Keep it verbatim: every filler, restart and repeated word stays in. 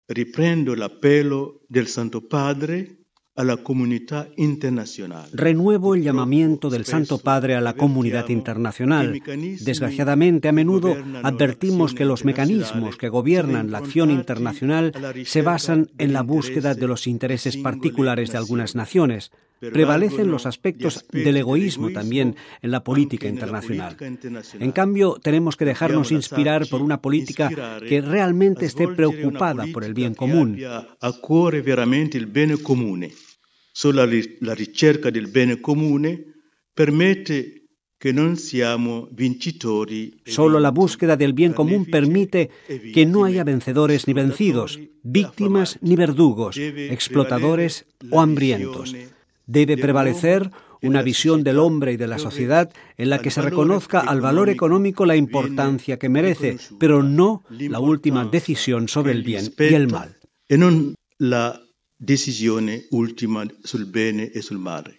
riprendo l'appello del Santo Padre a la comunidad internacional. Renuevo el llamamiento del Santo Padre a la comunidad internacional. Desgraciadamente, a menudo advertimos que los mecanismos que gobiernan la acción internacional se basan en la búsqueda de los intereses particulares de algunas naciones. Prevalecen los aspectos del egoísmo también en la política internacional. En cambio, tenemos que dejarnos inspirar por una política que realmente esté preocupada por el bien común. A cuore veramente il bene comune. Solo la ricerca del bene comune permette que non siamo vincitori. Solo la búsqueda del bien común permite que no haya vencedores ni vencidos, víctimas ni verdugos, explotadores o hambrientos. Debe prevalecer una visión del hombre y de la sociedad en la que se reconozca al valor económico la importancia que merece, pero no la última decisión sobre el bien y el mal. E non la decisione ultima sul bene e sul male.